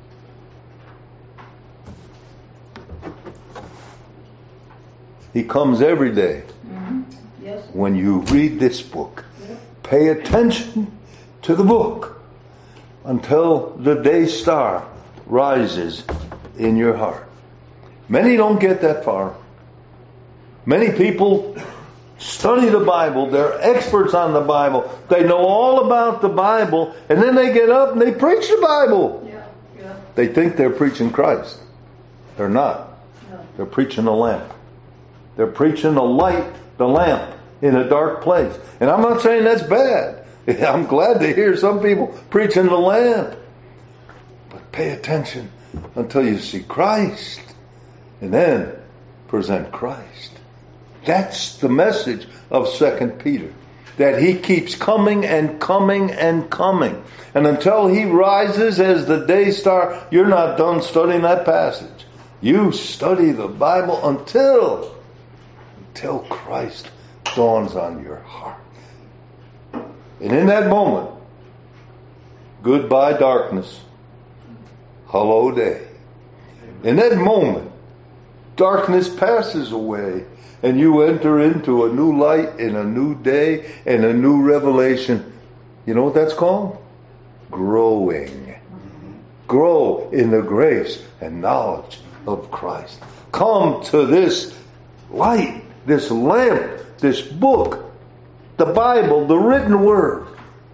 He comes every day. Mm-hmm. Yes. When you read this book, pay attention to the book until the day star rises in your heart. Many don't get that far. Many people study the Bible. They're experts on the Bible. They know all about the Bible, and then they get up and they preach the Bible. Yeah. They think they're preaching Christ. They're not. No. They're preaching a lamp. They're preaching the light, the lamp in a dark place. And I'm not saying that's bad. I'm glad to hear some people preaching the lamp. But pay attention until you see Christ. And then present Christ. That's the message of 2 Peter. That he keeps coming and coming and coming. And until he rises as the day star, you're not done studying that passage. You study the Bible until Christ dawns on your heart. And in that moment, goodbye darkness, hello day. In that moment, darkness passes away and you enter into a new light and a new day and a new revelation. You know what that's called? Growing. Grow in the grace and knowledge of Christ. Come to this light, this lamp, this book, the Bible, the written word,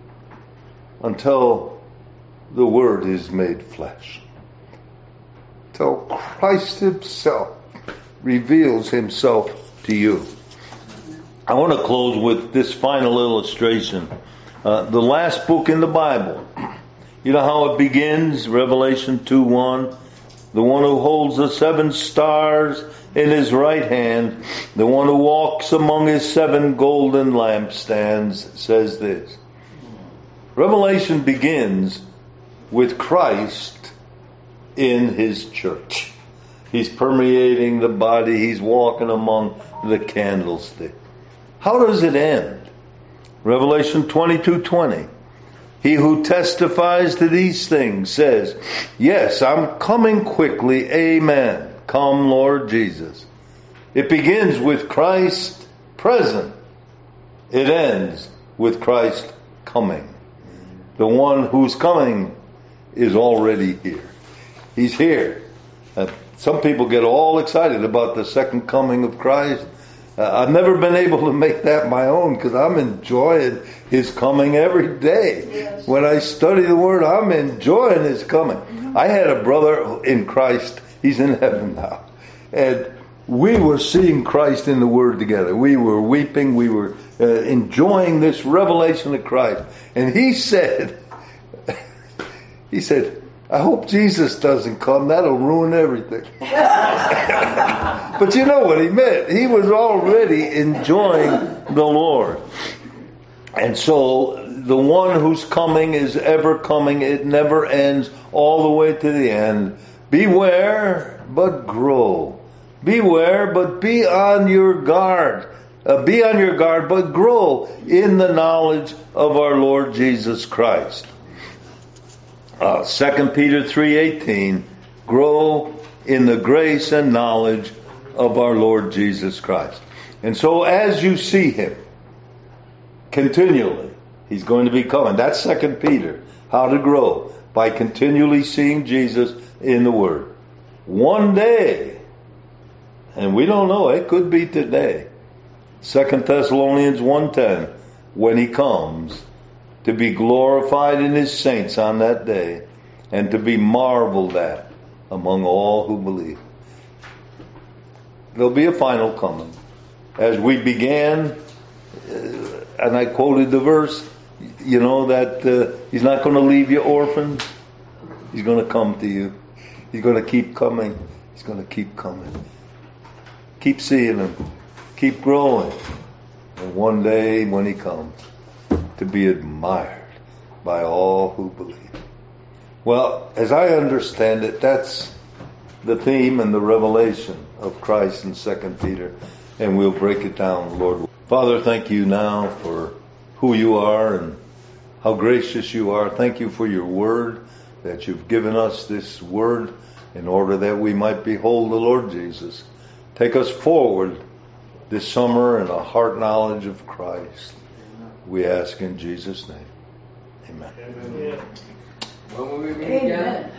until the word is made flesh. Till Christ himself reveals himself to you. I want to close with this final illustration. The last book in the Bible. You know how it begins? Revelation 2:1. The one who holds the 7 stars in his right hand, the one who walks among his 7 golden lampstands, says this. Revelation begins with Christ in his church. He's permeating the body. He's walking among the candlestick. How does it end? Revelation 22:20. He who testifies to these things says, yes, I'm coming quickly. Amen. Come, Lord Jesus. It begins with Christ present. It ends with Christ coming. The one who's coming is already here. He's here. Some people get all excited about the second coming of Christ. I've never been able to make that my own because I'm enjoying his coming every day. Yes. When I study the Word, I'm enjoying his coming. Mm-hmm. I had a brother in Christ. He's in heaven now. And we were seeing Christ in the Word together. We were weeping. We were enjoying this revelation of Christ. And he said, I hope Jesus doesn't come. That'll ruin everything. But you know what he meant. He was already enjoying the Lord. And so the one who's coming is ever coming. It never ends all the way to the end. Beware, but grow. Beware, but be on your guard. Be on your guard, but grow in the knowledge of our Lord Jesus Christ. 2 Peter 3:18, grow in the grace and knowledge of our Lord Jesus Christ. And so as you see him continually, he's going to be coming. That's 2 Peter, how to grow by continually seeing Jesus in the Word. One day, and we don't know, it could be today, 2 Thessalonians 1:10, when he comes, to be glorified in his saints on that day, and to be marveled at among all who believe. There'll be a final coming. As we began, and I quoted the verse, you know, that he's not going to leave you orphans. He's going to come to you. He's going to keep coming. He's going to keep coming. Keep seeing him. Keep growing. And one day when he comes, to be admired by all who believe. Well, as I understand it, that's the theme and the revelation of Christ in 2 Peter, and we'll break it down, Lord. Father, thank you now for who you are and how gracious you are. Thank you for your word, that you've given us this word in order that we might behold the Lord Jesus. Take us forward this summer in a heart knowledge of Christ. We ask in Jesus' name. Amen.
Amen.
When will we meet again?